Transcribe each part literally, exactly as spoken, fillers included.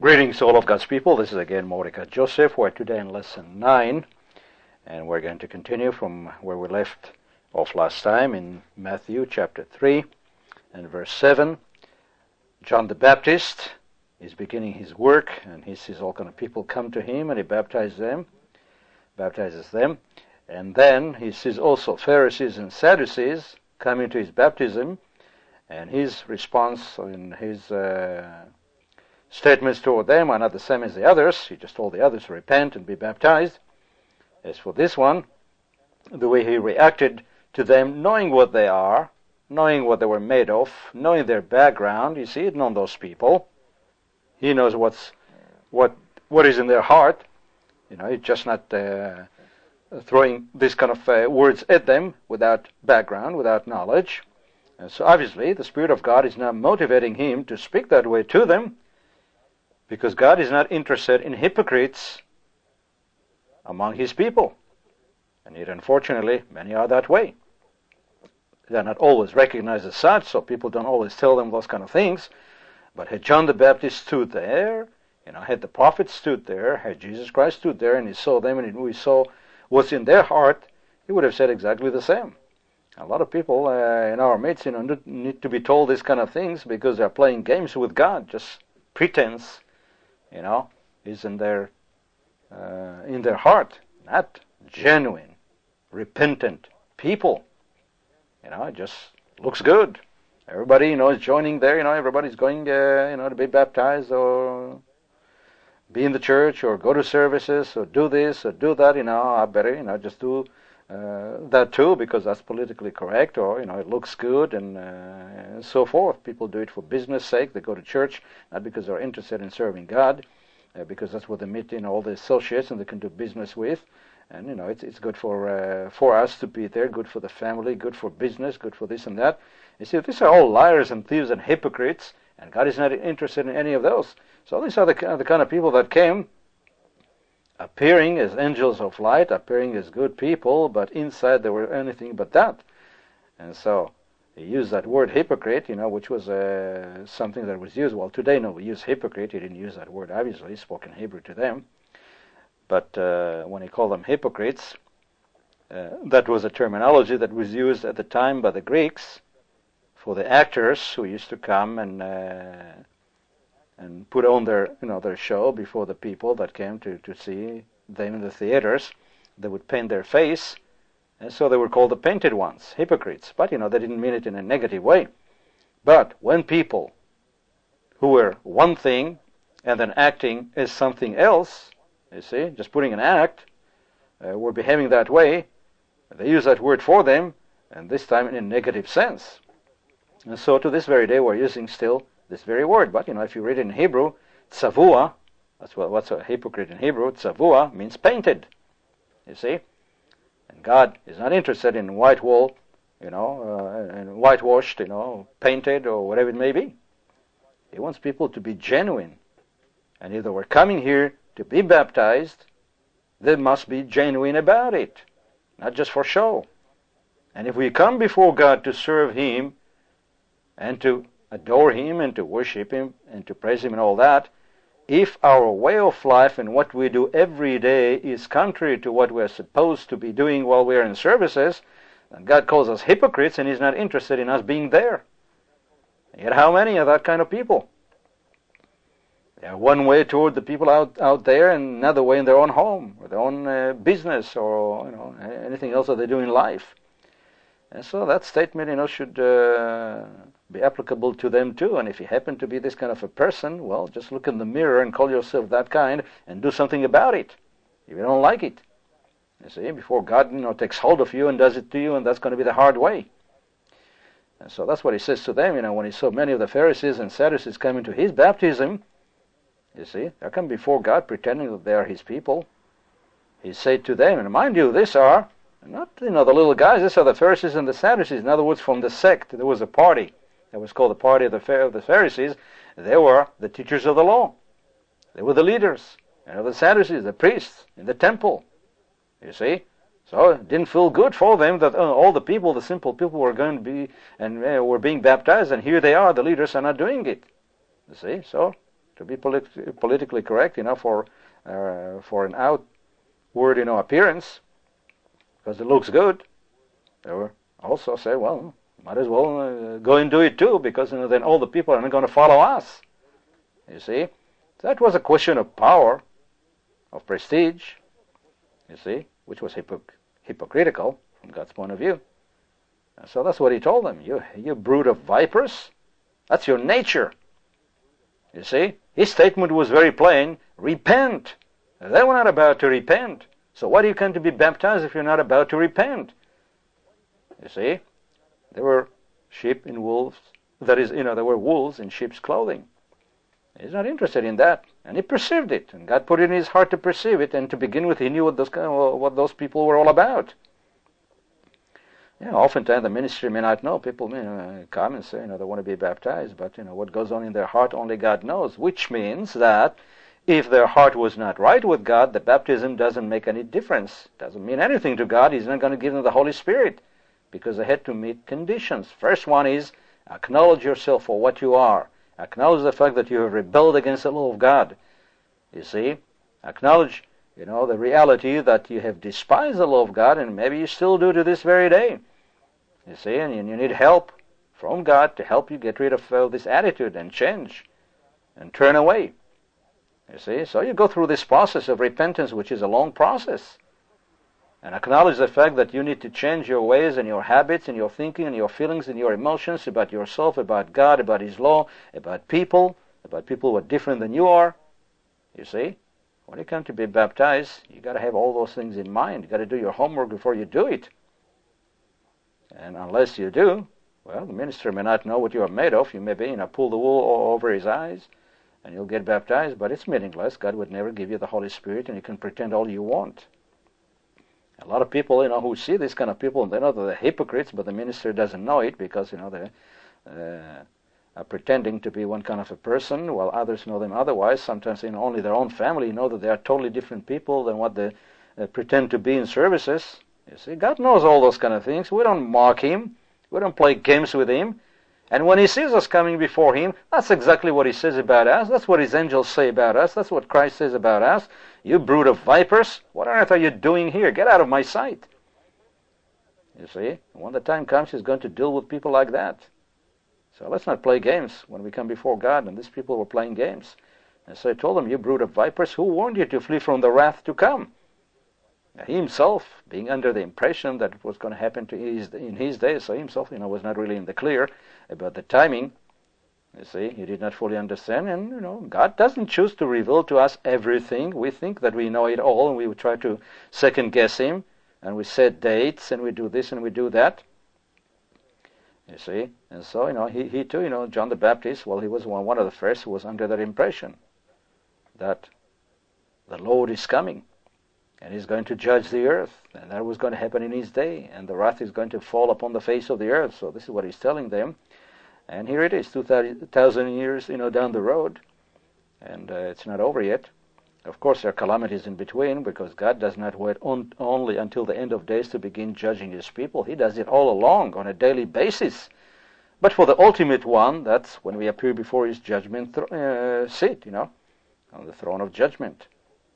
Greetings to all of God's people. This is again Mordecai Joseph. We're today in lesson nine, and we're going to continue from where we left off last time in Matthew chapter three and verse seven. John the Baptist is beginning his work, and he sees all kind of people come to him, and he baptizes them, baptizes them. And then he sees also Pharisees and Sadducees coming to his baptism, and his response in his uh, statements toward them are not the same as the others. He just told the others to repent and be baptized. As for this one, the way he reacted to them, knowing what they are, knowing what they were made of, knowing their background, you see, he'd known those people. He knows what's what what is in their heart. You know, he's just not uh, throwing these kind of uh, words at them without background, without knowledge. And so obviously the Spirit of God is now motivating him to speak that way to them, because God is not interested in hypocrites among his people. And yet, unfortunately, many are that way. They're not always recognized as such, so people don't always tell them those kind of things. But had John the Baptist stood there, you know, had the prophets stood there, had Jesus Christ stood there, and he saw them, and we saw what's in their heart, he would have said exactly the same. A lot of people uh, in our midst, you know, need to be told these kind of things because they're playing games with God, just pretense. You know, is in their uh, in their heart, not genuine, repentant people. You know, it just looks good. Everybody, you know, is joining there. You know, everybody's going, uh, you know, to be baptized or be in the church or go to services or do this or do that. You know, I better, you know, just do uh, that too because that's politically correct, or you know, it looks good and, uh, and so forth. People do it for business sake. They go to church not because they're interested in serving God, uh, because that's what they meet in all the associates and they can do business with. And you know, it's it's good for uh, for us to be there, good for the family, good for business, good for this and that. You see, these are all liars and thieves and hypocrites, and God is not interested in any of those. So these are the, the kind of people that came appearing as angels of light, appearing as good people, but inside they were anything but that. And so he used that word hypocrite, you know, which was uh, something that was used. Well, today, no, we use hypocrite. He didn't use that word, obviously. He spoke in Hebrew to them. But uh, when he called them hypocrites, uh, that was a terminology that was used at the time by the Greeks for the actors who used to come and uh, and put on their, you know, their show before the people that came to, to see them in the theaters. They would paint their face, and so they were called the painted ones, hypocrites. But, you know, they didn't mean it in a negative way. But when people who were one thing and then acting as something else, you see, just putting an act, uh, were behaving that way, they use that word for them, and this time in a negative sense. And so to this very day we're using still this very word. But, you know, if you read it in Hebrew, tzavua, that's what, what's a hypocrite in Hebrew, tzavua means painted, you see. And God is not interested in white wool, you know, uh, and whitewashed, you know, painted or whatever it may be. He wants people to be genuine. And if they were coming here to be baptized, they must be genuine about it, not just for show. And if we come before God to serve Him and to adore Him and to worship Him and to praise Him and all that, if our way of life and what we do every day is contrary to what we're supposed to be doing while we're in services, then God calls us hypocrites and He's not interested in us being there. And yet how many are that kind of people? They're one way toward the people out, out there and another way in their own home or their own uh, business or, you know, anything else that they do in life. And so that statement, you know, should uh, be applicable to them too. And if you happen to be this kind of a person, well, just look in the mirror and call yourself that kind and do something about it if you don't like it. You see, before God, you know, takes hold of you and does it to you, and that's going to be the hard way. And so that's what he says to them, you know, when he saw many of the Pharisees and Sadducees coming to his baptism. You see, they come before God pretending that they are his people. He said to them, and mind you, these are not, you know, the little guys, these are the Pharisees and the Sadducees. In other words, from the sect, there was a party that was called the party of the, of the Pharisees. They were the teachers of the law. They were the leaders. You know, the Sadducees, the priests in the temple. You see? So it didn't feel good for them that uh, all the people, the simple people, were going to be and uh, were being baptized, and here they are, the leaders are not doing it. You see? So to be polit- politically correct, you know, for uh, for an outward, you know, appearance, because it looks good. They were also say, well, might as well uh, go and do it too, because you know, then all the people are not going to follow us. You see, that was a question of power, of prestige. You see, which was hypoc- hypocritical from God's point of view. And so that's what he told them. You, you brood of vipers. That's your nature. You see, his statement was very plain. Repent. They were not about to repent. So why do you come to be baptized if you're not about to repent? You see, there were sheep in wolves. That is, you know, there were wolves in sheep's clothing. He's not interested in that, and he perceived it, and God put it in his heart to perceive it. And to begin with, he knew what those what those people were all about. You know, oftentimes the ministry may not know. People may uh, come and say, you know, they want to be baptized, but you know what goes on in their heart, only God knows. Which means that if their heart was not right with God, the baptism doesn't make any difference. Doesn't mean anything to God. He's not going to give them the Holy Spirit, because they had to meet conditions. First one is acknowledge yourself for what you are. Acknowledge the fact that you have rebelled against the law of God. You see, acknowledge, you know, the reality that you have despised the law of God, and maybe you still do to this very day. You see, and you need help from God to help you get rid of uh, this attitude and change and turn away. You see, so you go through this process of repentance, which is a long process, and acknowledge the fact that you need to change your ways and your habits and your thinking and your feelings and your emotions about yourself, about God, about His law, about people, about people who are different than you are. You see, when you come to be baptized, you got to have all those things in mind. You got to do your homework before you do it. And unless you do, well, the minister may not know what you are made of. You may be, you know, pull the wool over his eyes, and you'll get baptized, but it's meaningless. God would never give you the Holy Spirit, and you can pretend all you want. A lot of people, you know, who see these kind of people, they know that they're hypocrites, but the minister doesn't know it because, you know, they uh, are pretending to be one kind of a person, while others know them otherwise. Sometimes, you know, only their own family know that they are totally different people than what they uh, pretend to be in services. You see, God knows all those kind of things. We don't mock Him. We don't play games with Him. And when He sees us coming before Him, that's exactly what He says about us. That's what His angels say about us. That's what Christ says about us. You brood of vipers, what on earth are you doing here? Get out of my sight. You see, when the time comes, He's going to deal with people like that. So let's not play games when we come before God, and these people were playing games. And so He told them, you brood of vipers, who warned you to flee from the wrath to come? Now, he himself, being under the impression that it was going to happen to his, in his days, so he himself, you know, was not really in the clear about the timing. You see, he did not fully understand, and, you know, God doesn't choose to reveal to us everything. We think that we know it all, and we would try to second-guess Him, and we set dates, and we do this, and we do that. You see, and so, you know, he, he too, you know, John the Baptist, well, he was one, one of the first who was under that impression that the Lord is coming. And He's going to judge the earth, and that was going to happen in His day, and the wrath is going to fall upon the face of the earth. So this is what He's telling them, and here it is, two thousand years, you know, down the road, and uh, it's not over yet. Of course, there are calamities in between, because God does not wait on, only until the end of days to begin judging His people. He does it all along on a daily basis. But for the ultimate one, that's when we appear before His judgment th- uh, seat, you know, on the throne of judgment.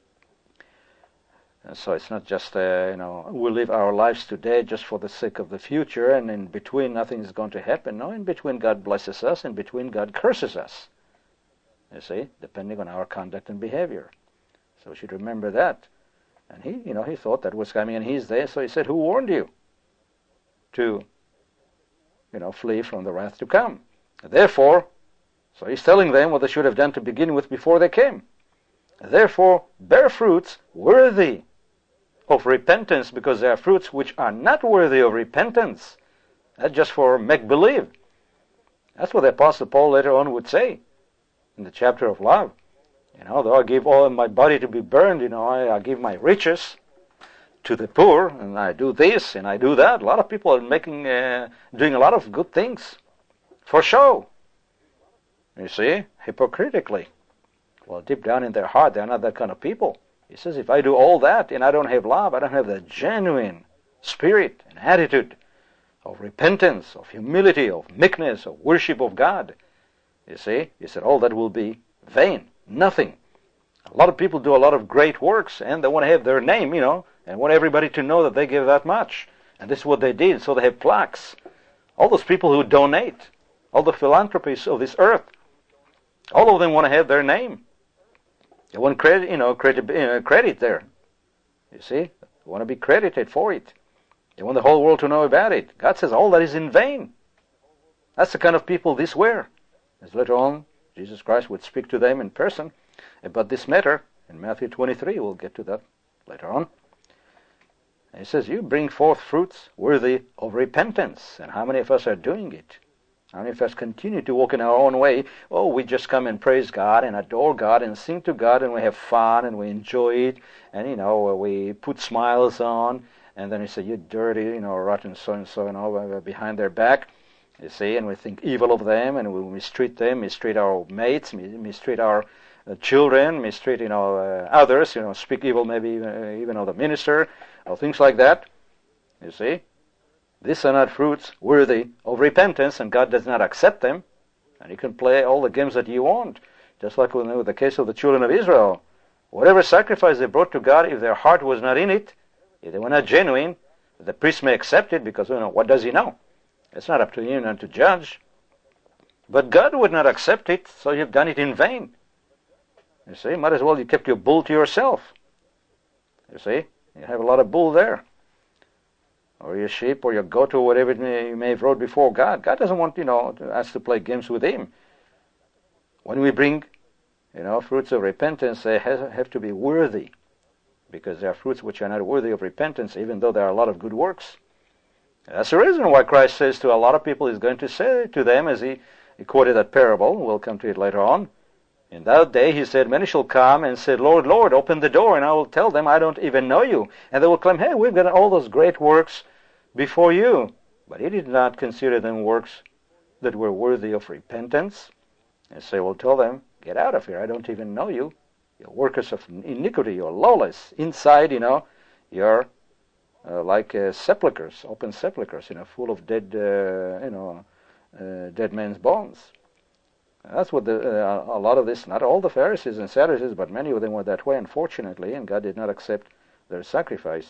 And so it's not just, uh, you know, we live our lives today just for the sake of the future, and in between nothing is going to happen. No, in between God blesses us, in between God curses us. You see, depending on our conduct and behavior. So we should remember that. And he, you know, he thought that was coming in his day, so he said, who warned you to, you know, flee from the wrath to come? Therefore, so he's telling them what they should have done to begin with before they came. Therefore, bear fruits worthy of repentance, because there are fruits which are not worthy of repentance. That's just for make-believe. That's what the Apostle Paul later on would say in the chapter of love. You know, though I give all of my body to be burned, you know, I, I give my riches to the poor, and I do this and I do that. A lot of people are making, uh, doing a lot of good things for show. You see, hypocritically. Well, deep down in their heart, they're not that kind of people. He says, if I do all that and I don't have love, I don't have the genuine spirit and attitude of repentance, of humility, of meekness, of worship of God, you see, he said, all that will be Vain. Nothing. A lot of people do a lot of great works, and they want to have their name, you know, and want everybody to know that they give that much. And this is what they did, so they have plaques. All those people who donate, all the philanthropists of this earth, all of them want to have their name. They want credit, you know, credit, uh, credit there. You see? They want to be credited for it. They want the whole world to know about it. God says all that is in vain. That's the kind of people these were. As later on, Jesus Christ would speak to them in person about this matter in Matthew twenty-three. We'll get to that later on. And he says, you bring forth fruits worthy of repentance. And how many of us are doing it? How many of us continue to walk in our own way? Oh, we just come and praise God and adore God and sing to God, and we have fun and we enjoy it. And, you know, we put smiles on. And then he said, you dirty, you know, rotten so-and-so, and all behind their back. You see, and we think evil of them, and we mistreat them, mistreat our mates, mistreat our uh, children, mistreat, you know, uh, others, you know, speak evil maybe uh, even of the minister, or things like that. You see, these are not fruits worthy of repentance, and God does not accept them. And you can play all the games that you want, just like with the case of the children of Israel. Whatever sacrifice they brought to God, if their heart was not in it, if they were not genuine, the priest may accept it, because, you know, what does he know? It's not up to you not to judge. But God would not accept it, so you've done it in vain. You see, might as well you kept your bull to yourself. You see, you have a lot of bull there. Or your sheep, or your goat, or whatever it may, you may have brought before God. God doesn't want, you know, us to play games with Him. When we bring, you know, fruits of repentance, they have, have to be worthy. Because there are fruits which are not worthy of repentance, even though there are a lot of good works. That's the reason why Christ says to a lot of people, He's going to say to them, as He, he quoted that parable, we'll come to it later on, in that day He said, many shall come and say, Lord, Lord, open the door, and I will tell them, I don't even know you. And they will claim, hey, we've got all those great works before you. But He did not consider them works that were worthy of repentance. And so He will tell them, get out of here, I don't even know you. You're workers of iniquity, you're lawless. Inside, you know, you're Uh, like uh, sepulchres, open sepulchres, you know, full of dead, uh, you know, uh, dead men's bones. And that's what the, uh, a lot of this, not all the Pharisees and Sadducees, but many of them were that way, unfortunately, and God did not accept their sacrifice.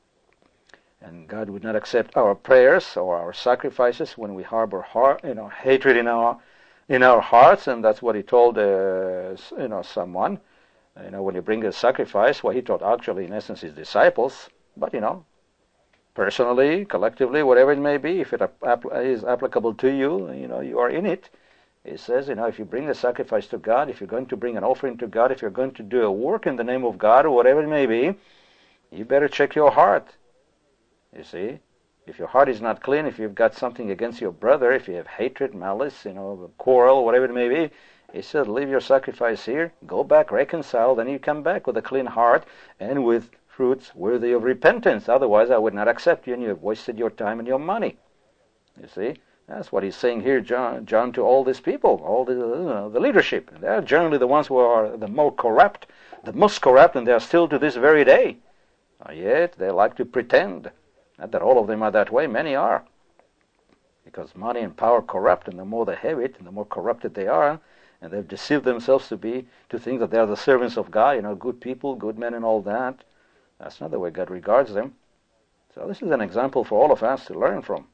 And God would not accept our prayers or our sacrifices when we harbor, heart, you know, hatred in our in our hearts, and that's what He told, uh, you know, someone. You know, when you bring a sacrifice, well, He told actually, in essence, His disciples, but you know. Personally, collectively, whatever it may be, if it ap- is applicable to you, you know, you are in it. It says, you know, if you bring a sacrifice to God, if you're going to bring an offering to God, if you're going to do a work in the name of God, or whatever it may be, you better check your heart. You see, if your heart is not clean, if you've got something against your brother, if you have hatred, malice, you know, quarrel, whatever it may be, He said, leave your sacrifice here, go back, reconcile, then you come back with a clean heart and with fruits worthy of repentance. Otherwise, I would not accept you, and you have wasted your time and your money. You see, that's what He's saying here, John, John to all these people, all the, you know, the leadership. They are generally the ones who are the more corrupt, the most corrupt, and they are still to this very day. Yet they like to pretend. Not that all of them are that way, many are. Because money and power corrupt, and the more they have it, and the more corrupted they are, and they've deceived themselves to be, to think that they are the servants of God, you know, good people, good men and all that. That's not the way God regards them. So this is an example for all of us to learn from.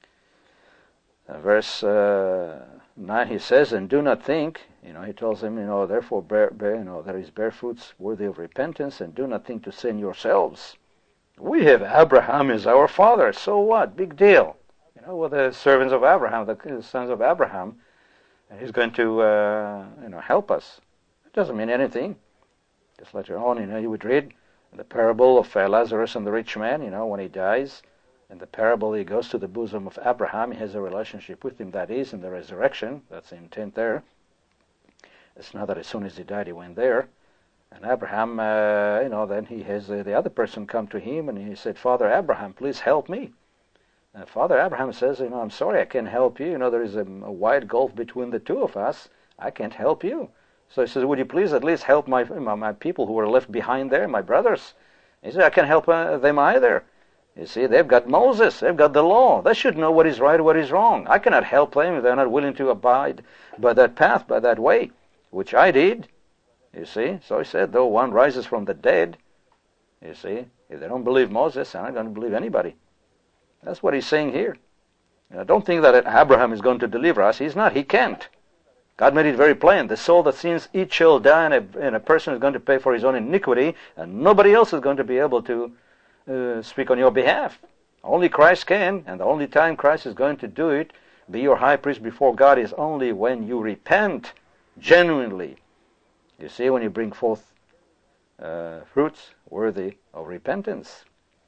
Uh, verse uh, nine, he says, and do not think, you know, he tells them, you know, therefore bear, bear, you know, there is bear fruits worthy of repentance, and do not think to say in yourselves, we have Abraham as our father, so what? Big deal. You know, we're the servants of Abraham, the sons of Abraham, and He's going to, uh, you know, help us. It doesn't mean anything. Just later on, you know, you would read the parable of uh, Lazarus and the rich man, you know, when he dies. In the parable, he goes to the bosom of Abraham. He has a relationship with him, that is, in the resurrection. That's the intent there. It's not that as soon as he died, he went there. And Abraham, uh, you know, then he has uh, the other person come to him, and he said, Father Abraham, please help me. And Father Abraham says, you know, I'm sorry, I can't help you. You know, there is a, a wide gulf between the two of us. I can't help you. So he says, would you please at least help my my, my people who are left behind there, my brothers? He said, I can't help uh, them either. You see, they've got Moses, they've got the law. They should know what is right, what is wrong. I cannot help them if they're not willing to abide by that path, by that way. which I did. You see? So he said, though one rises from the dead, you see, if they don't believe Moses, they're not going to believe anybody. That's what he's saying here. Now, don't think that Abraham is going to deliver us. He's not. He can't. God made it very plain. The soul that sins, it shall die, and a, and a person is going to pay for his own iniquity, and nobody else is going to be able to uh, speak on your behalf. Only Christ can, and the only time Christ is going to do it, be your high priest before God, is only when you repent genuinely. You see, when you bring forth uh, fruits worthy of repentance.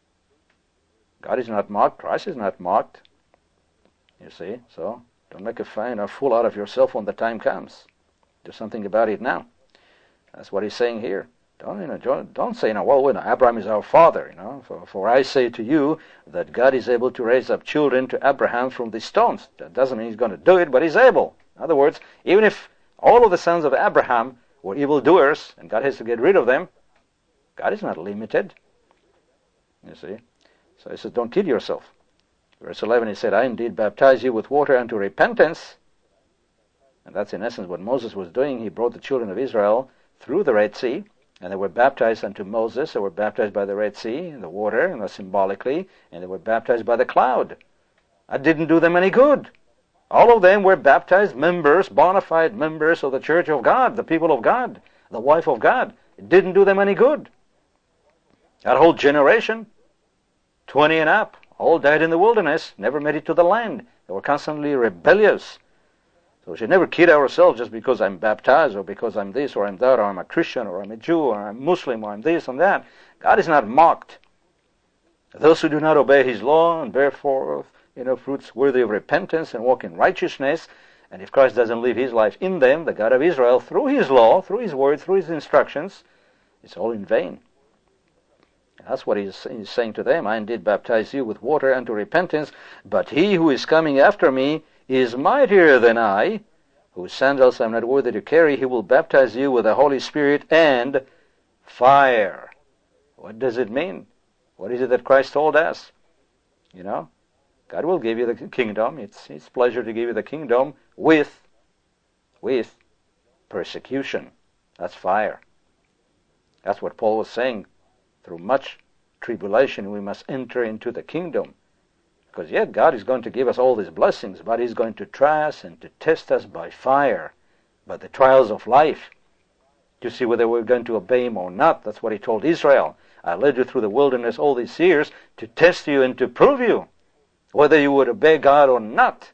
God is not mocked. Christ is not mocked. You see, so don't make a fine or fool out of yourself when the time comes. Do something about it now. That's what he's saying here. Don't, you know, don't, don't say, you know, well, you know, Abraham is our father. You know, for, for I say to you that God is able to raise up children to Abraham from the stones. That doesn't mean he's going to do it, but he's able. In other words, even if all of the sons of Abraham were evildoers and God has to get rid of them, God is not limited. You see. So he says, don't kid yourself. Verse eleven, he said, I indeed baptize you with water unto repentance. And that's in essence what Moses was doing. He brought the children of Israel through the Red Sea, and they were baptized unto Moses. They were baptized by the Red Sea, in the water, and symbolically, and they were baptized by the cloud. That didn't do them any good. All of them were baptized members, bona fide members of the church of God, the people of God, the wife of God. It didn't do them any good. That whole generation, twenty and up, all died in the wilderness, never made it to the land. They were constantly rebellious. So we should never kid ourselves just because I'm baptized, or because I'm this, or I'm that, or I'm a Christian, or I'm a Jew, or I'm Muslim, or I'm this and that. God is not mocked. Those who do not obey His law and bear forth, you know, fruits worthy of repentance and walk in righteousness, and if Christ doesn't live His life in them, the God of Israel, through His law, through His word, through His instructions, it's all in vain. That's what he's, he's saying to them. I indeed baptize you with water unto repentance, but he who is coming after me is mightier than I, whose sandals I am not worthy to carry. He will baptize you with the Holy Spirit and fire. What does it mean? What is it that Christ told us? You know, God will give you the kingdom. It's His pleasure to give you the kingdom with, with persecution. That's fire. That's what Paul was saying. Through much tribulation we must enter into the kingdom. Because yet God is going to give us all these blessings, but He's going to try us and to test us by fire, by the trials of life, to see whether we're going to obey Him or not. That's what He told Israel. I led you through the wilderness all these years to test you and to prove you whether you would obey God or not.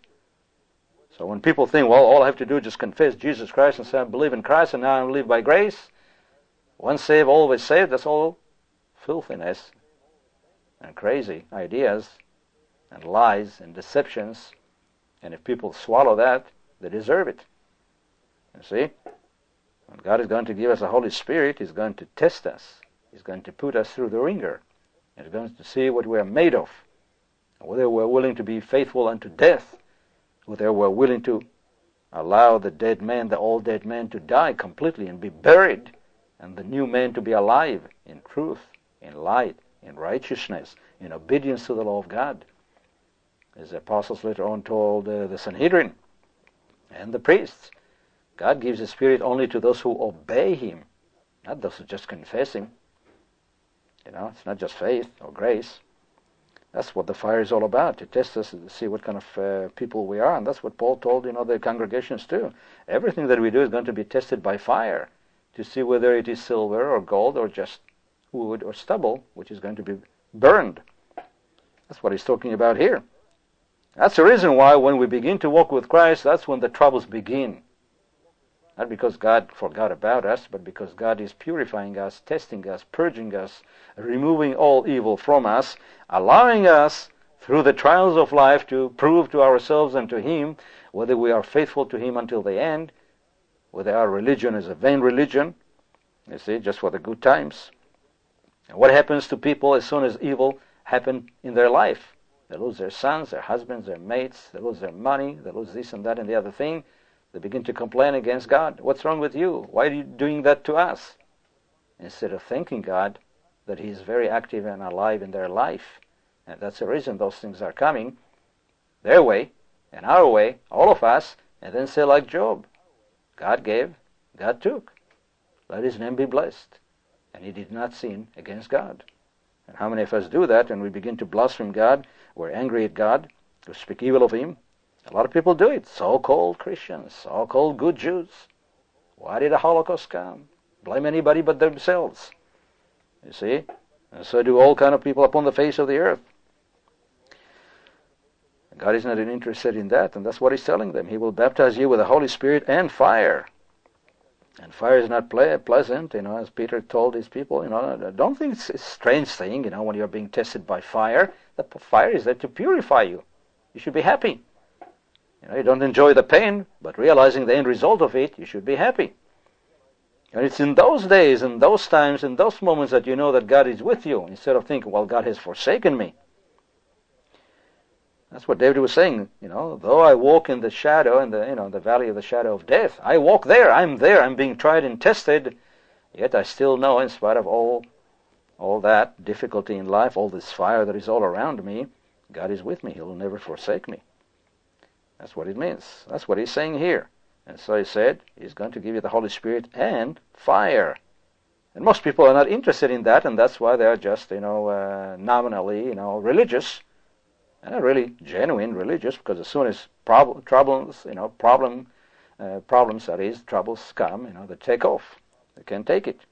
So when people think, well, all I have to do is just confess Jesus Christ and say I believe in Christ and now I live by grace, once saved, always saved, that's all filthiness and crazy ideas and lies and deceptions. And if people swallow that, they deserve it. You see? When God is going to give us the Holy Spirit, He's going to test us. He's going to put us through the ringer. He's going to see what we are made of. Whether we're willing to be faithful unto death. Whether we're willing to allow the dead man, the old dead man, to die completely and be buried, and the new man to be alive in truth, in light, in righteousness, in obedience to the law of God. As the apostles later on told uh, the Sanhedrin and the priests, God gives the Spirit only to those who obey Him, not those who just confess Him. You know, it's not just faith or grace. That's what the fire is all about, to test us and to see what kind of uh, people we are. And that's what Paul told, you know, the congregations too. Everything that we do is going to be tested by fire to see whether it is silver or gold or just wood or stubble, which is going to be burned. That's what he's talking about here. That's the reason why when we begin to walk with Christ, that's when the troubles begin. Not because God forgot about us, but because God is purifying us, testing us, purging us, removing all evil from us, allowing us through the trials of life to prove to ourselves and to Him whether we are faithful to Him until the end, whether our religion is a vain religion, you see, just for the good times. And what happens to people as soon as evil happens in their life? They lose their sons, their husbands, their mates, they lose their money, they lose this and that and the other thing. They begin to complain against God. What's wrong with you? Why are you doing that to us? Instead of thanking God that He is very active and alive in their life. And that's the reason those things are coming their way and our way, all of us, and then say like Job, God gave, God took. Let his name be blessed. And he did not sin against God. And how many of us do that, and we begin to blaspheme God, we're angry at God, we speak evil of him? A lot of people do it. So-called Christians, so-called good Jews. Why did the Holocaust come? Blame anybody but themselves. You see? And so do all kind of people upon the face of the earth. God is not interested in that, and that's what he's telling them. He will baptize you with the Holy Spirit and fire. And fire is not ple- pleasant, you know, as Peter told his people. You know, don't think it's a strange thing, you know, when you're being tested by fire. The fire is there to purify you. You should be happy. You know, you don't enjoy the pain, but realizing the end result of it, you should be happy. And it's in those days, in those times, in those moments that you know that God is with you, instead of thinking, well, God has forsaken me. That's what David was saying, you know, though I walk in the shadow, in the, you know, the valley of the shadow of death, I walk there, I'm there, I'm being tried and tested, yet I still know, in spite of all, all that difficulty in life, all this fire that is all around me, God is with me, He will never forsake me. That's what it means. That's what he's saying here. And so he said, he's going to give you the Holy Spirit and fire. And most people are not interested in that, and that's why they are just, you know, uh, nominally, you know, religious. And not really genuine religious, because as soon as prob- troubles, you know, problem, uh, problems, that is, troubles come, you know, they take off. They can't take it.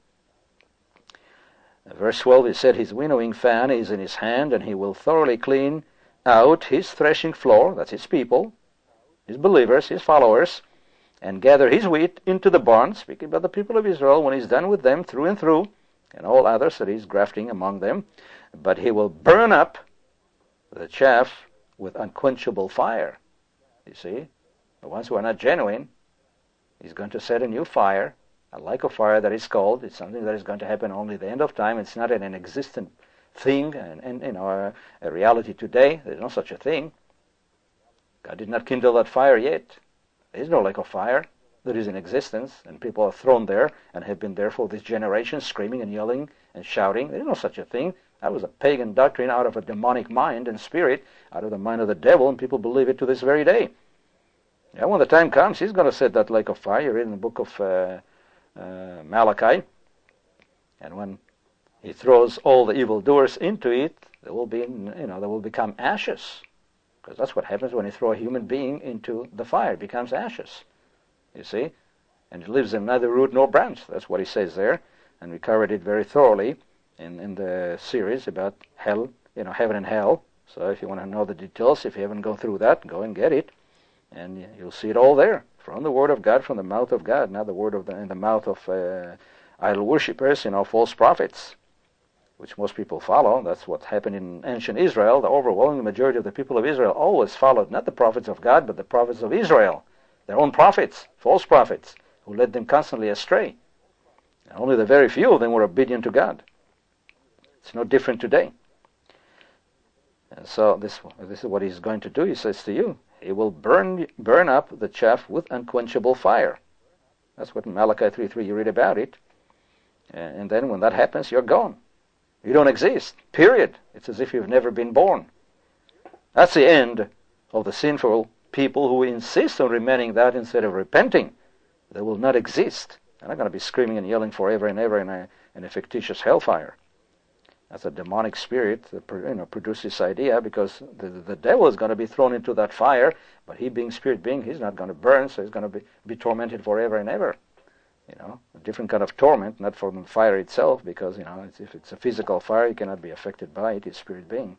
Uh, verse twelve, he said, his winnowing fan is in his hand, and he will thoroughly clean out his threshing floor, that's his people, his believers, his followers, and gather his wheat into the barn, speaking about the people of Israel, when he's done with them through and through, and all others that he's grafting among them. But he will burn up the chaff with unquenchable fire. You see, the ones who are not genuine, he's going to set a new fire, a lake of fire that is called. It's something that is going to happen only at the end of time. It's not an existent thing, and, and you know, a, a reality today. There's no such a thing. God did not kindle that fire yet. There is no lake of fire that is in existence, and people are thrown there and have been there for this generation, screaming and yelling and shouting. There is no such a thing. That was a pagan doctrine out of a demonic mind and spirit, out of the mind of the devil, and people believe it to this very day. Yeah, when the time comes, he's going to set that lake of fire. You read in the book of uh, uh, Malachi, and when he throws all the evildoers into it, there will be, you know, they will become ashes. Because that's what happens when you throw a human being into the fire. It becomes ashes, you see. And it lives in neither root nor branch. That's what he says there. And we covered it very thoroughly in, in the series about hell, you know, heaven and hell. So if you want to know the details, if you haven't gone through that, go and get it. And you'll see it all there, from the Word of God, from the mouth of God, not the word of the, in the mouth of uh, idol worshippers, you know, false prophets, which most people follow. That's what happened in ancient Israel. The overwhelming majority of the people of Israel always followed not the prophets of God, but the prophets of Israel, their own prophets, false prophets, who led them constantly astray. And only the very few of them were obedient to God. It's no different today. And so this, this is what he's going to do. He says to you, he will burn burn up the chaff with unquenchable fire. That's what in Malachi three three you read about it. And then when that happens, you're gone. You don't exist, period. It's as if you've never been born. That's the end of the sinful people who insist on remaining that instead of repenting. They will not exist. They're not going to be screaming and yelling forever and ever in a, in a fictitious hellfire. That's a demonic spirit that, you know, produced this idea, because the, the devil is going to be thrown into that fire, but he being spirit being, he's not going to burn, so he's going to be, be tormented forever and ever. You know, a different kind of torment, not from the fire itself, because, you know, it's, if it's a physical fire, you cannot be affected by it, it's spirit being.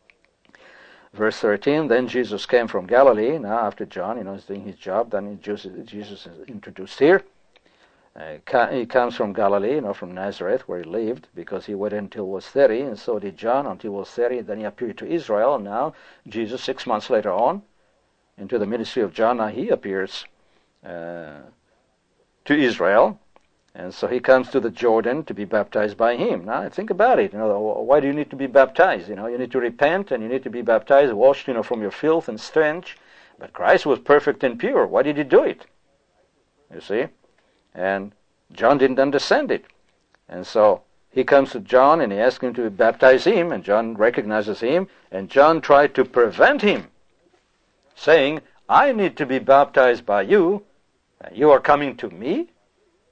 Verse thirteen, then Jesus came from Galilee. Now, after John, you know, is doing his job, then Jesus, Jesus is introduced here. Uh, he comes from Galilee, you know, from Nazareth, where he lived, because he waited until he was thirty, and so did John until he was thirty. Then he appeared to Israel, and now Jesus, six months later on, into the ministry of John, now he appears uh, to Israel, and so he comes to the Jordan to be baptized by him. Now, think about it. You know, why do you need to be baptized? You know, you need to repent, and you need to be baptized, washed, you know, from your filth and stench. But Christ was perfect and pure. Why did he do it? You see? And John didn't understand it. And so he comes to John, and he asks him to baptize him, and John recognizes him, and John tried to prevent him, saying, I need to be baptized by you, and you are coming to me?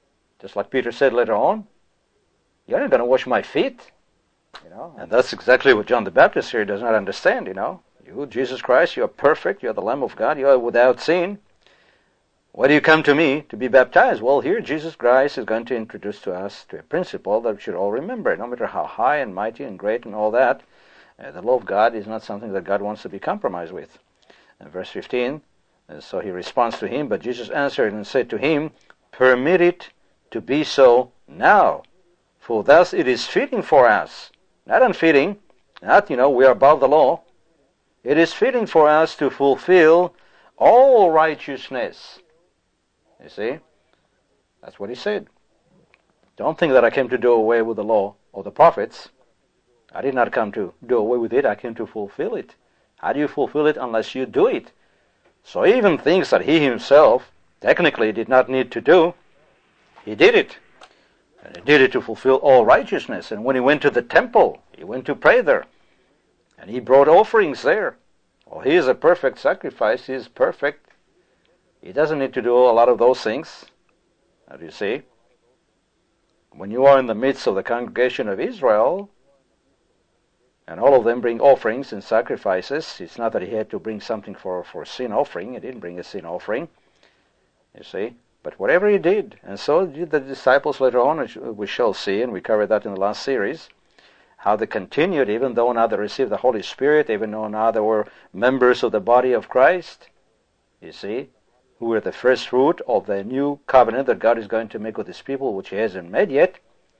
Just like Peter said later on, you're not going to wash my feet. You know, and that's exactly what John the Baptist here does not understand, you know. You, Jesus Christ, you are perfect, you are the Lamb of God, you are without sin. Why do you come to me to be baptized? Well, here Jesus Christ is going to introduce to us to a principle that we should all remember. No matter how high and mighty and great and all that, uh, the law of God is not something that God wants to be compromised with. In verse fifteen, and so he responds to him, but Jesus answered and said to him, permit it to be so now, for thus it is fitting for us. Not unfitting, not, you know, we are above the law. It is fitting for us to fulfill all righteousness. You see? That's what he said. Don't think that I came to do away with the law or the prophets. I did not come to do away with it. I came to fulfill it. How do you fulfill it unless you do it? So even things that he himself technically did not need to do, he did it. And he did it to fulfill all righteousness. And when he went to the temple, he went to pray there. And he brought offerings there. Well, he is a perfect sacrifice. He is perfect. He doesn't need to do a lot of those things. How do you see? When you are in the midst of the congregation of Israel, and all of them bring offerings and sacrifices, it's not that he had to bring something for, for sin offering. He didn't bring a sin offering. You see? But whatever he did, and so did the disciples later on, which we shall see, and we covered that in the last series, how they continued, even though now they received the Holy Spirit, even though now they were members of the body of Christ, you see, who were the first fruit of the new covenant that God is going to make with his people, which he hasn't made yet.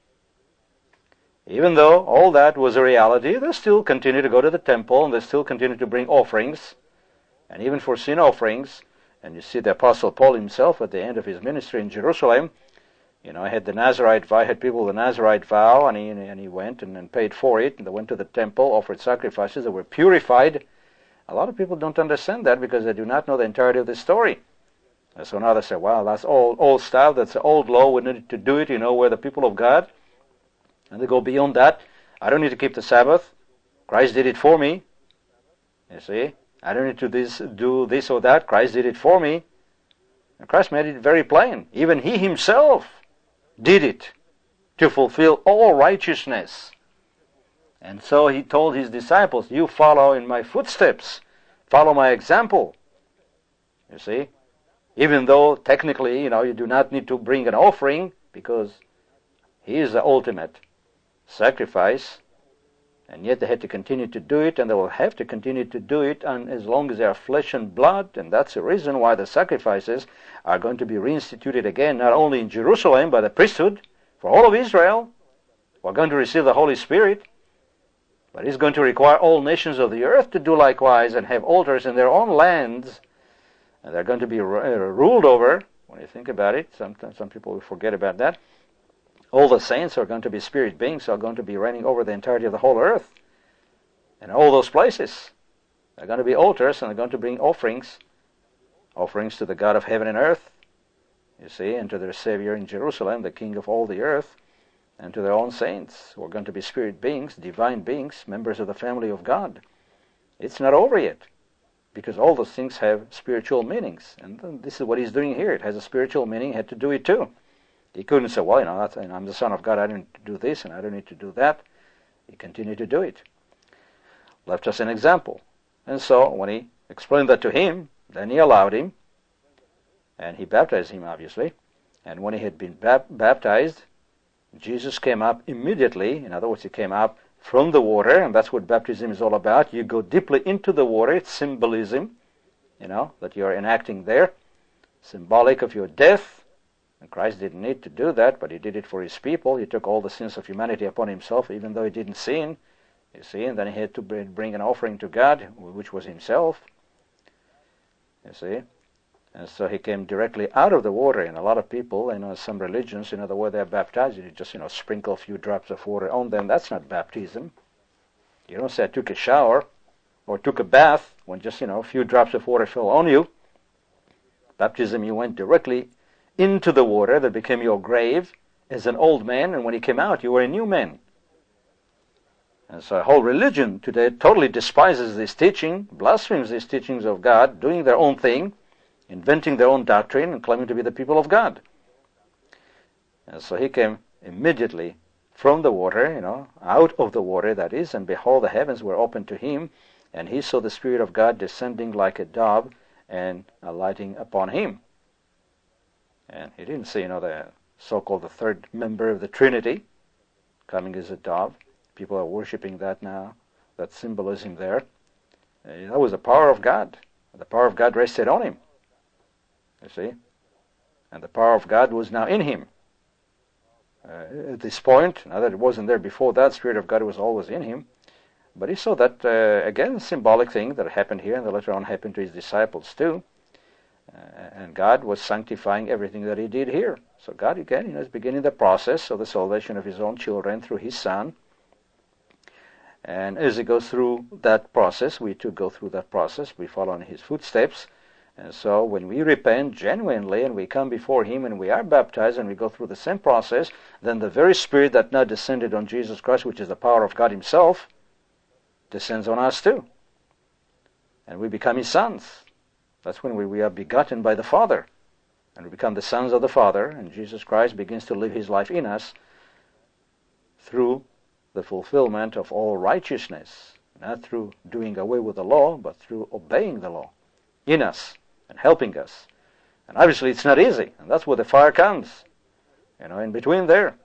Even though all that was a reality, they still continue to go to the temple, and they still continue to bring offerings, and even for sin offerings. And you see the Apostle Paul himself at the end of his ministry in Jerusalem, you know, had the Nazarite vow, had people with the Nazarite vow, and he, and he went and, and paid for it, and they went to the temple, offered sacrifices, they were purified. A lot of people don't understand that because they do not know the entirety of the story. And so now they say, well, that's old, old stuff, that's the old law, we need to do it, you know, we're the people of God. And they go beyond that. I don't need to keep the Sabbath. Christ did it for me. You see? I don't need to this, do this or that. Christ did it for me. And Christ made it very plain. Even he himself did it to fulfill all righteousness. And so he told his disciples, you follow in my footsteps. Follow my example. You see? Even though technically, you know, you do not need to bring an offering because he is the ultimate sacrifice. And yet they had to continue to do it, and they will have to continue to do it and as long as they are flesh and blood. And that's the reason why the sacrifices are going to be reinstituted again, not only in Jerusalem, by the priesthood, for all of Israel, who are going to receive the Holy Spirit. But it's going to require all nations of the earth to do likewise and have altars in their own lands. And they're going to be ruled over, when you think about it. Sometimes some people will forget about that. All the saints are going to be spirit beings, are going to be reigning over the entirety of the whole earth. And all those places, they're going to be altars, and they're going to bring offerings, offerings to the God of heaven and earth, you see, and to their Savior in Jerusalem, the King of all the earth, and to their own saints, who are going to be spirit beings, divine beings, members of the family of God. It's not over yet, because all those things have spiritual meanings. And this is what he's doing here. It has a spiritual meaning. He had to do it too. He couldn't say, well, you know, that's, I'm the Son of God, I don't need to do this, and I don't need to do that. He continued to do it. Left us an example. And so, when he explained that to him, then he allowed him, and he baptized him, obviously. And when he had been bap- baptized, Jesus came up immediately. In other words, he came up from the water, and that's what baptism is all about. You go deeply into the water. It's symbolism, you know, that you're enacting there. Symbolic of your death. And Christ didn't need to do that, but he did it for his people. He took all the sins of humanity upon himself, even though he didn't sin. You see, and then he had to bring an offering to God, which was himself. You see. And so he came directly out of the water. And a lot of people, you know, some religions, you know, the way they're baptized, you just, you know, sprinkle a few drops of water on them. That's not baptism. You don't say I took a shower or took a bath when just, you know, a few drops of water fell on you. Baptism, you went directly into the water that became your grave as an old man, and when he came out, you were a new man. And so a whole religion today totally despises this teaching, blasphemes these teachings of God, doing their own thing, inventing their own doctrine, and claiming to be the people of God. And so he came immediately from the water, you know, out of the water, that is, and behold, the heavens were opened to him, and he saw the Spirit of God descending like a dove and alighting upon him. And he didn't see, you know, the so-called the third member of the Trinity coming as a dove. People are worshiping that now, that symbolism there. Uh, that was the power of God. The power of God rested on him, you see. And the power of God was now in him. Uh, at this point, now that it wasn't there before that, the Spirit of God was always in him. But he saw that, uh, again, symbolic thing that happened here, and that later on happened to his disciples too. Uh, and God was sanctifying everything that he did here. So God, again, you know, is beginning the process of the salvation of his own children through his Son. And as he goes through that process, we too go through that process. We follow in his footsteps. And so when we repent genuinely and we come before him and we are baptized and we go through the same process, then the very Spirit that now descended on Jesus Christ, which is the power of God himself, descends on us too. And we become his sons. That's when we, we are begotten by the Father. And we become the sons of the Father, and Jesus Christ begins to live his life in us through the fulfillment of all righteousness. Not through doing away with the law, but through obeying the law in us and helping us. And obviously it's not easy, and that's where the fire comes, you know, in between there.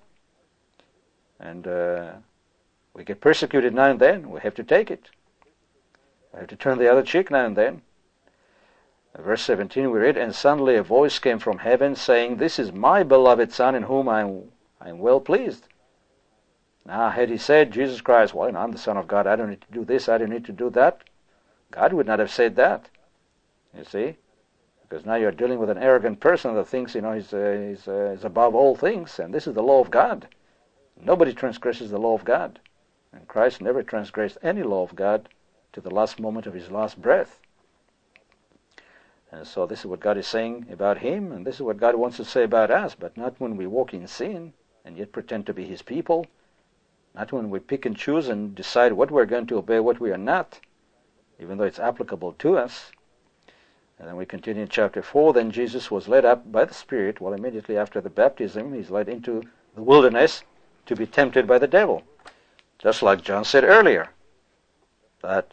And uh, we get persecuted now and then. We have to take it. We have to turn the other cheek now and then. Verse seventeen we read, and suddenly a voice came from heaven saying, this is my beloved Son in whom I am, I am well pleased. Now, had he said, Jesus Christ, well, you know, I'm the Son of God, I don't need to do this, I don't need to do that, God would not have said that, you see, because now you're dealing with an arrogant person that thinks, you know, he's, uh, he's, uh, he's above all things, and this is the law of God. Nobody transgresses the law of God, and Christ never transgressed any law of God to the last moment of his last breath. And so this is what God is saying about him, and this is what God wants to say about us, but not when we walk in sin and yet pretend to be his people, not when we pick and choose and decide what we're going to obey, what we are not, even though it's applicable to us. And then we continue in chapter four, then Jesus was led up by the Spirit, well, immediately after the baptism, he's led into the wilderness to be tempted by the devil. Just like John said earlier, that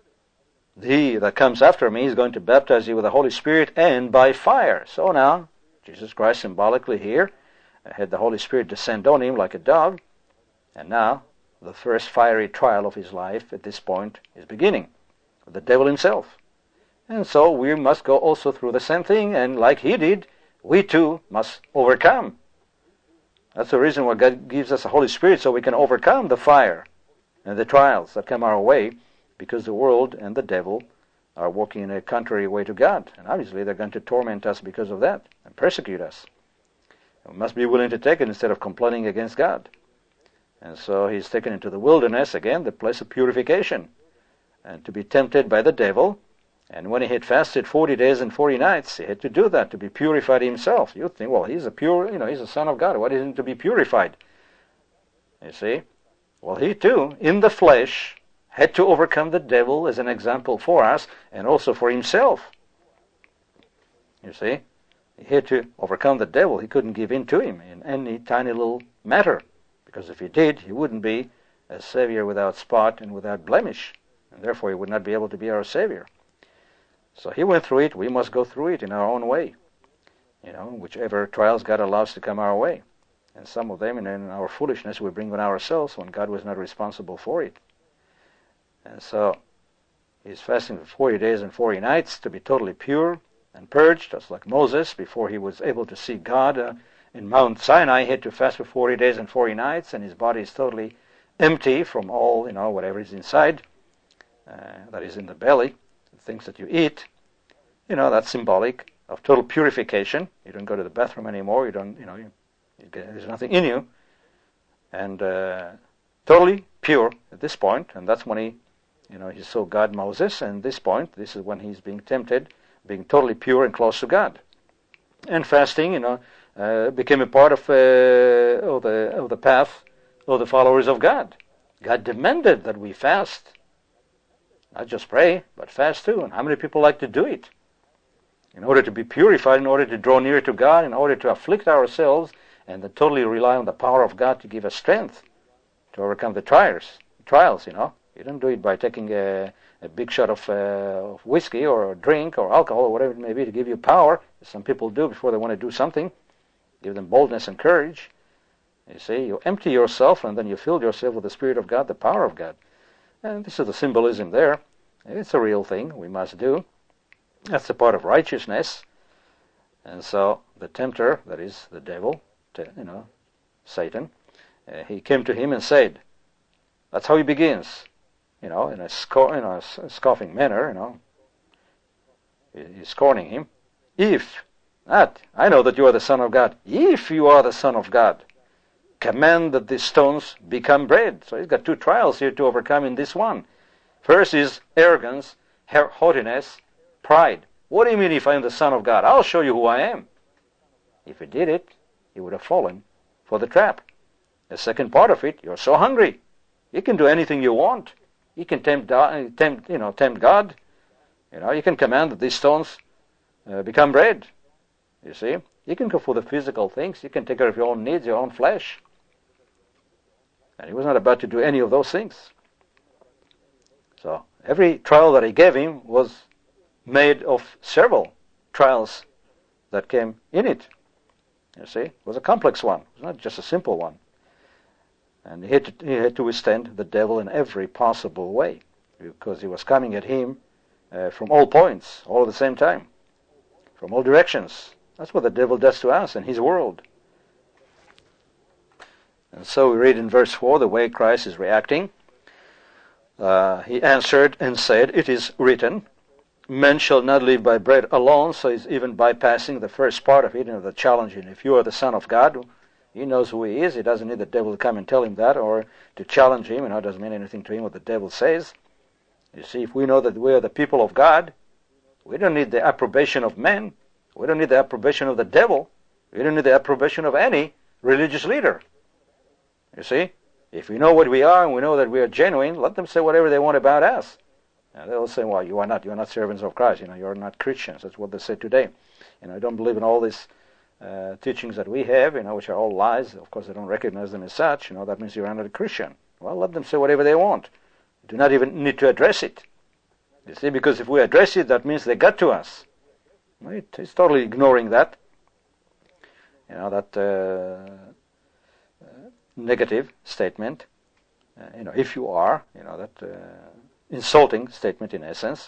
he that comes after me is going to baptize you with the Holy Spirit and by fire. So now, Jesus Christ symbolically here had the Holy Spirit descend on him like a dove, and now the first fiery trial of his life at this point is beginning, with the devil himself. And so we must go also through the same thing, and like he did, we too must overcome. That's the reason why God gives us the Holy Spirit, so we can overcome the fire and the trials that come our way, because the world and the devil are walking in a contrary way to God. And obviously they're going to torment us because of that and persecute us. We must be willing to take it instead of complaining against God. And so he's taken into the wilderness, again, the place of purification, and to be tempted by the devil. And when he had fasted forty days and forty nights, he had to do that to be purified himself. You think, well, he's a pure, you know, he's a son of God. What is he to be purified? You see? Well, he too, in the flesh, had to overcome the devil as an example for us and also for himself. You see? He had to overcome the devil. He couldn't give in to him in any tiny little matter, because if he did, he wouldn't be a Savior without spot and without blemish, and therefore he would not be able to be our Savior. So he went through it. We must go through it in our own way, you know, whichever trials God allows to come our way. And some of them, in our foolishness, we bring on ourselves when God was not responsible for it. And so he's fasting for forty days and forty nights to be totally pure and purged, just like Moses, before he was able to see God uh, in Mount Sinai. He had to fast for forty days and forty nights, and his body is totally empty from all, you know, whatever is inside, uh, that is in the belly, the things that you eat. You know, that's symbolic of total purification. You don't go to the bathroom anymore. You don't, you know, you, you get, there's nothing in you. And uh, totally pure at this point, and that's when he You know, he saw God Moses, and this point, this is when he's being tempted, being totally pure and close to God. And fasting, you know, uh, became a part of, uh, of, the, of the path of the followers of God. God demanded that we fast. Not just pray, but fast too. And how many people like to do it? In order to be purified, in order to draw near to God, in order to afflict ourselves and then totally rely on the power of God to give us strength to overcome the trials. Trials, you know. You don't do it by taking a, a big shot of, uh, of whiskey or a drink or alcohol or whatever it may be to give you power, as some people do before they want to do something. Give them boldness and courage. You see, you empty yourself and then you fill yourself with the Spirit of God, the power of God. And this is the symbolism there. It's a real thing we must do. That's a part of righteousness. And so the tempter, that is the devil, you know, Satan, uh, he came to him and said, that's how he begins, you know, in a, sco- in a scoffing manner, you know. He's scorning him. If, not, I know that you are the Son of God. If you are the Son of God, command that these stones become bread. So he's got two trials here to overcome in this one. First is arrogance, haughtiness, pride. What do you mean if I am the Son of God? I'll show you who I am. If he did it, he would have fallen for the trap. The second part of it, you're so hungry. You can do anything you want. You can tempt, tempt, you know, tempt God. You know, you can command that these stones uh, become bread. You see, you can go for the physical things. You can take care of your own needs, your own flesh. And he was not about to do any of those things. So every trial that he gave him was made of several trials that came in it. You see, it was a complex one. It was not just a simple one. And he had, to, he had to withstand the devil in every possible way, because he was coming at him uh, from all points, all at the same time, from all directions. That's what the devil does to us in his world. And so we read in verse four the way Christ is reacting. Uh, he answered and said, it is written, men shall not live by bread alone. So he's even bypassing the first part of it, you know, the challenge. And if you are the Son of God, he knows who he is. He doesn't need the devil to come and tell him that or to challenge him. You know, it doesn't mean anything to him what the devil says. You see, if we know that we are the people of God, we don't need the approbation of men. We don't need the approbation of the devil. We don't need the approbation of any religious leader. You see, if we know what we are and we know that we are genuine, let them say whatever they want about us. And they'll say, well, you are not. You are not servants of Christ. You know, you are not Christians. That's what they say today. You know, I don't believe in all these uh, teachings that we have, you know, which are all lies. Of course, they don't recognize them as such. You know, that means you are not a Christian. Well, let them say whatever they want. Do not even need to address it. You see, because if we address it, that means they got to us. Right? It's totally ignoring that. You know, that uh, uh, negative statement. Uh, you know, if you are, you know, that uh, insulting statement in essence.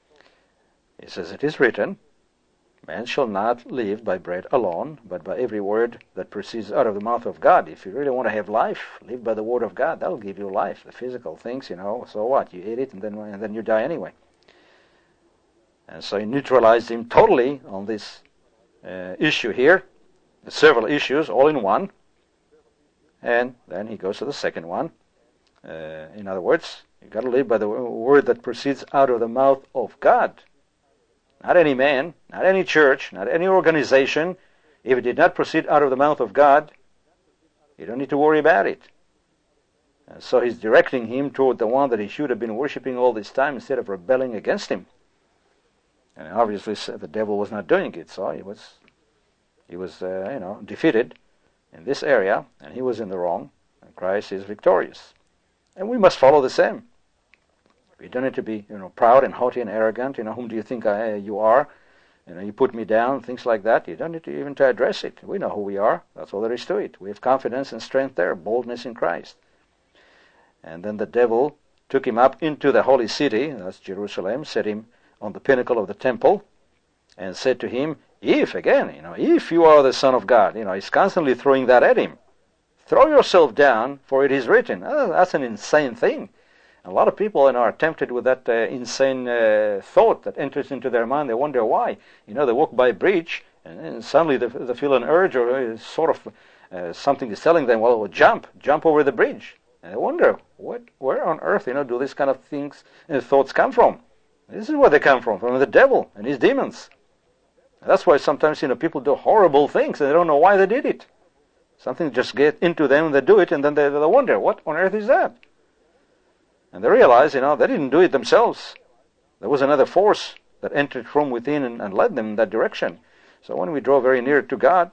He says, it is written, man shall not live by bread alone, but by every word that proceeds out of the mouth of God. If you really want to have life, live by the word of God. That'll give you life. The physical things, you know, so what? You eat it and then and then you die anyway. And so he neutralized him totally on this uh, issue here. Several issues, all in one. And then he goes to the second one. Uh, in other words, you've got to live by the word that proceeds out of the mouth of God. Not any man, not any church, not any organization. If it did not proceed out of the mouth of God, you don't need to worry about it. And so he's directing him toward the one that he should have been worshiping all this time instead of rebelling against him. And obviously the devil was not doing it, so he was, he was, uh, you know, defeated in this area, and he was in the wrong, and Christ is victorious. And we must follow the same. We don't need to be, you know, proud and haughty and arrogant. You know, whom do you think I, you are? You know, you put me down, things like that. You don't need to even to address it. We know who we are. That's all there is to it. We have confidence and strength there, boldness in Christ. And then the devil took him up into the holy city, that's Jerusalem, set him on the pinnacle of the temple, and said to him, if, again, you know, if you are the Son of God, you know, he's constantly throwing that at him. Throw yourself down, for it is written. Oh, that's an insane thing. A lot of people, you know, are tempted with that uh, insane uh, thought that enters into their mind. They wonder why. You know, they walk by a bridge, and, and suddenly they, they feel an urge, or uh, sort of uh, something is telling them, well, well, jump, jump over the bridge. And they wonder, what, where on earth, you know, do these kind of things and thoughts come from? This is where they come from, from the devil and his demons. And that's why sometimes, you know, people do horrible things, and they don't know why they did it. Something just gets into them, and they do it, and then they, they wonder, what on earth is that? And they realize, you know, they didn't do it themselves. There was another force that entered from within and, and led them in that direction. So when we draw very near to God,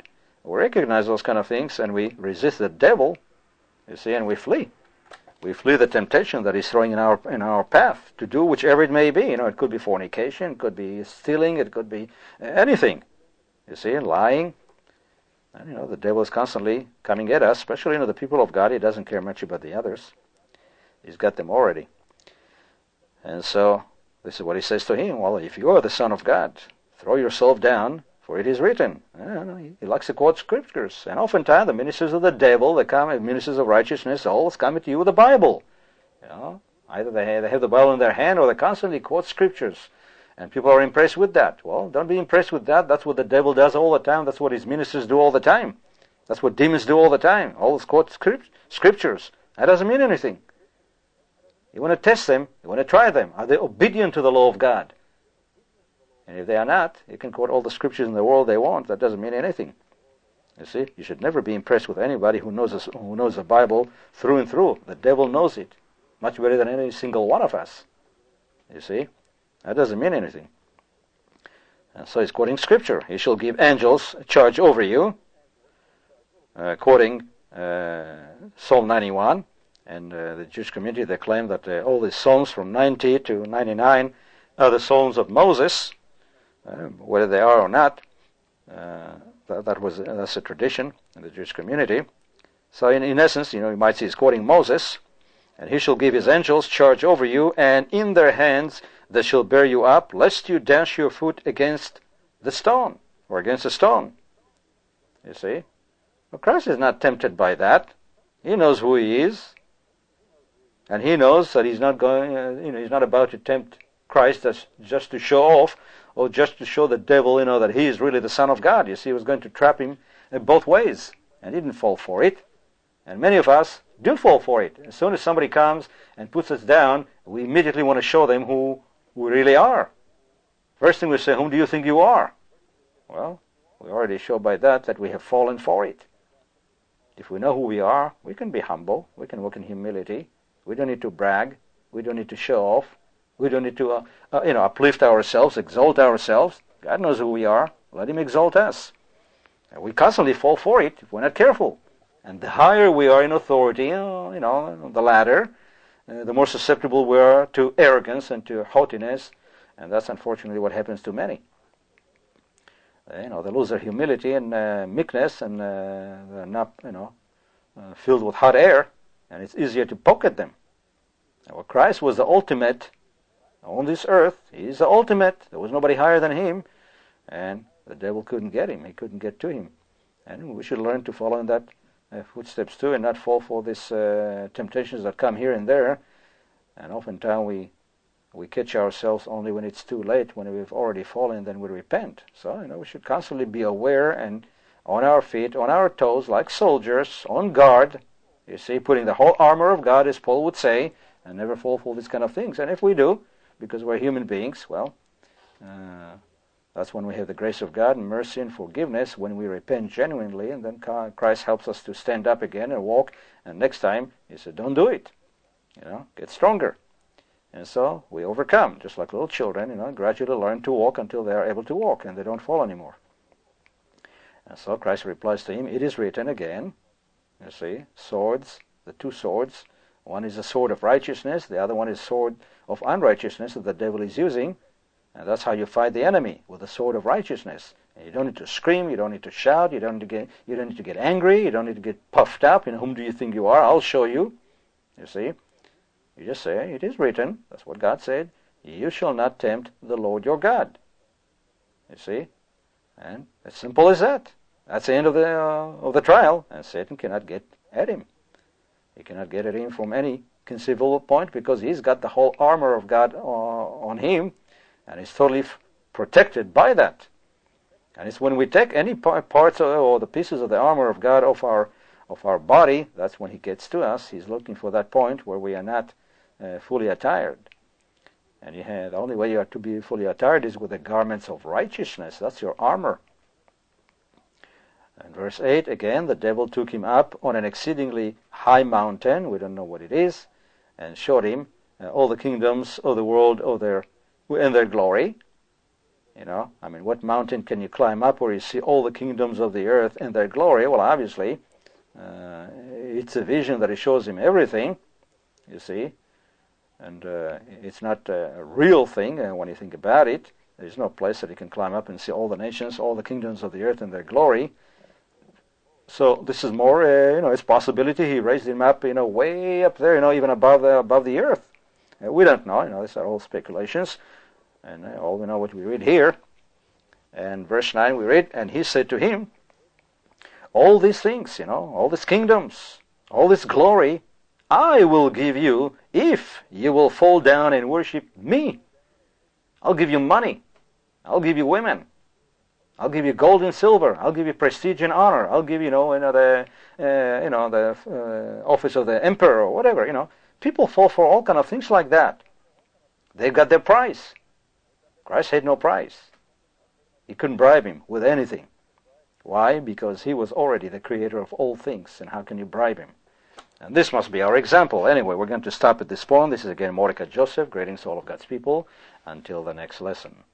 We recognize those kind of things, and we resist the devil, you see, and we flee. We flee the temptation that he's throwing in our in our path to do whichever it may be. You know, it could be fornication, it could be stealing, it could be anything. You see, lying. And, you know, the devil is constantly coming at us, especially, you know, the people of God. He doesn't care much about the others. He's got them already. And so, this is what he says to him. Well, if you are the Son of God, throw yourself down, for it is written. He likes to quote scriptures. And oftentimes, the ministers of the devil, the ministers of righteousness, always come to you with the Bible. You know, either they have, they have the Bible in their hand, or they constantly quote scriptures. And people are impressed with that. Well, don't be impressed with that. That's what the devil does all the time. That's what his ministers do all the time. That's what demons do all the time. Always quote script, scriptures. That doesn't mean anything. You want to test them. You want to try them. Are they obedient to the law of God? And if they are not, you can quote all the scriptures in the world they want. That doesn't mean anything. You see, you should never be impressed with anybody who knows this, who knows the Bible through and through. The devil knows it much better than any single one of us. You see, that doesn't mean anything. And so he's quoting scripture. He shall give angels charge over you, uh, quoting uh, Psalm ninety-one. And uh, the Jewish community, they claim that uh, all these psalms from ninety to ninety-nine are the psalms of Moses. Uh, whether they are or not, uh, that, that was that's a tradition in the Jewish community. So in, in essence, you know, you might see he's quoting Moses, and he shall give his angels charge over you, and in their hands they shall bear you up, lest you dash your foot against the stone, or against a stone. You see? Well, Christ is not tempted by that. He knows who he is, and he knows that he's not going, uh, you know, he's not about to tempt Christ as just to show off, or just to show the devil, you know, that he is really the Son of God. You see, he was going to trap him in both ways, and he didn't fall for it. And many of us do fall for it. As soon as somebody comes and puts us down, we immediately want to show them who we really are. First thing we say, whom do you think you are? Well, we already show by that that we have fallen for it. If we know who we are, we can be humble. We can walk in humility. We don't need to brag. We don't need to show off. We don't need to, uh, uh, you know, uplift ourselves, exalt ourselves. God knows who we are. Let him exalt us. And we constantly fall for it if we're not careful. And the higher we are in authority, uh, you know, the ladder, uh, the more susceptible we are to arrogance and to haughtiness. And that's unfortunately what happens to many. Uh, you know, they lose their humility and uh, meekness, and uh, they're not, you know, uh, filled with hot air, and it's easier to poke at them. Now, Christ was the ultimate on this earth. He's the ultimate. There was nobody higher than him, and the devil couldn't get him. He couldn't get to him. And we should learn to follow in that uh, footsteps too, and not fall for these uh, temptations that come here and there. And oftentimes we we catch ourselves only when it's too late. When we've already fallen, then we repent. So, you know, we should constantly be aware and on our feet, on our toes, like soldiers, on guard. You see, putting the whole armor of God, as Paul would say, and never fall for these kind of things. And if we do, because we're human beings, well, uh, that's when we have the grace of God and mercy and forgiveness, when we repent genuinely, and then Christ helps us to stand up again and walk, and next time he said, don't do it, you know, get stronger. And so we overcome, just like little children, you know, gradually learn to walk until they are able to walk, and they don't fall anymore. And so Christ replies to him, it is written again, you see, swords, the two swords, one is a sword of righteousness, the other one is sword of unrighteousness that the devil is using. And that's how you fight the enemy, with the sword of righteousness. And you don't need to scream, you don't need to shout, you don't need to get you don't need to get angry, you don't need to get puffed up. You know, whom do you think you are? I'll show you. You see? You just say, it is written, that's what God said, you shall not tempt the Lord your God. You see? And as simple as that. That's the end of the uh, of the trial, and Satan cannot get at him. He cannot get at him from any conceivable point, because he's got the whole armor of God uh, on him, and he's totally f- protected by that. And it's when we take any par- parts of, or the pieces of the armor of God off our of our body, that's when he gets to us. He's looking for that point where we are not uh, fully attired. And you have, the only way you are to be fully attired is with the garments of righteousness. That's your armor. And verse eight, again, the devil took him up on an exceedingly high mountain, we don't know what it is, and showed him uh, all the kingdoms of the world of their, in their glory. You know, I mean, what mountain can you climb up where you see all the kingdoms of the earth and their glory? Well, obviously, uh, it's a vision that it shows him everything, you see. And uh, it's not a real thing uh, when you think about it. There's no place that he can climb up and see all the nations, all the kingdoms of the earth and their glory. So this is more, uh, you know, it's possibility he raised him up, you know, way up there, you know, even above the, above the earth. Uh, we don't know, you know, these are all speculations. And uh, all we know what we read here. And verse nine we read, and he said to him, all these things, you know, all these kingdoms, all this glory, I will give you if you will fall down and worship me. I'll give you money. I'll give you women. I'll give you gold and silver. I'll give you prestige and honor. I'll give you, you know, you know the, uh, you know, the uh, office of the emperor or whatever. You know, people fall for all kind of things like that. They've got their price. Christ had no price. You couldn't bribe him with anything. Why? Because he was already the creator of all things. And how can you bribe him? And this must be our example. Anyway, we're going to stop at this point. This is again Mordecai Joseph. Greetings to all of God's people. Until the next lesson.